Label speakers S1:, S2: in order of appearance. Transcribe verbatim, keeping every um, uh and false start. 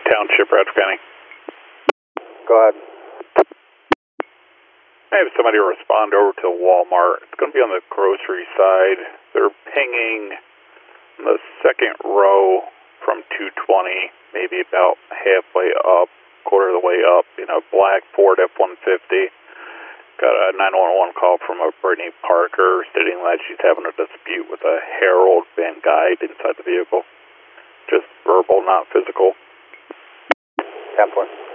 S1: Township, Bradford County.
S2: Go ahead.
S1: I have somebody respond over to Walmart. It's going to be on the grocery side. They're pinging the second row from two twenty, maybe about halfway up, quarter of the way up, in a black Ford F one fifty. Got a nine one one call from a Brittany Parker stating that she's having a dispute with a Harold Van Guide inside the vehicle. Just verbal, not physical.
S2: ten four.